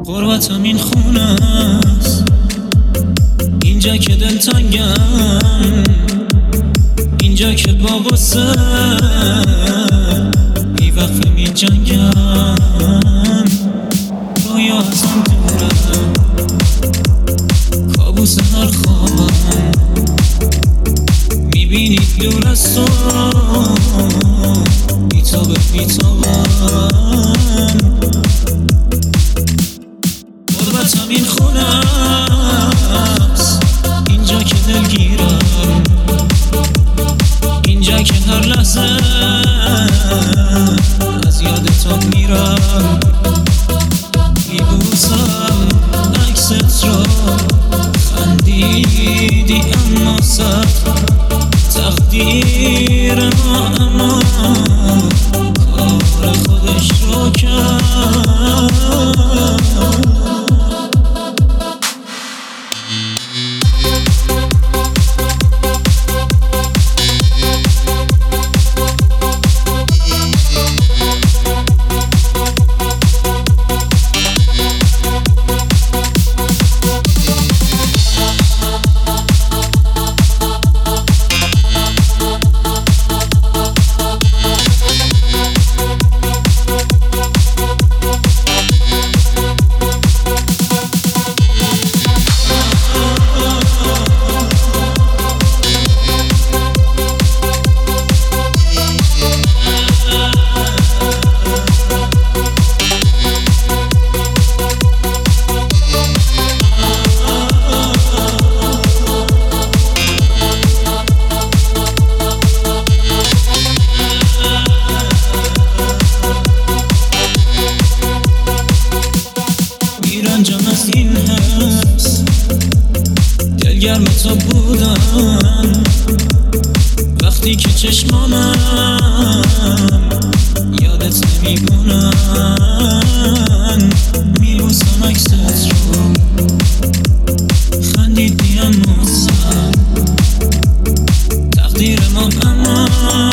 غربتم این خونه است، اینجا که دلتنگم، اینجا که با واسه بی وقت می جنگم. رویا ازم دوره، کابوس هر خوابم، میبینی دور از تو بیتابه بیتابم. غربتم این خونه است، اینجا که دلگیرم، اینجا که هر لحظه از یاد تو میرم. میبوسم عکست رو، خندیدی اما سخت تقدیر ما، اما کار خودش رو کرد. رنجم از این هست، دلگرم تو بودم وقتی که چشمانم یادت نمیمونن. میبوسم عکست رو، خندیدی اما سر تقدیر ما، اما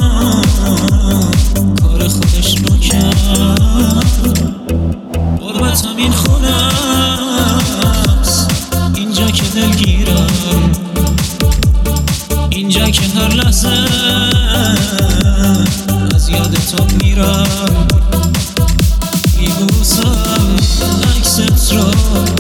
کار خودش رو کرد. غربتم این خونه است، اینجا که دلگیرم، اینجا که هر لحظه از یاد تو میرم. میبوسم عکست رو،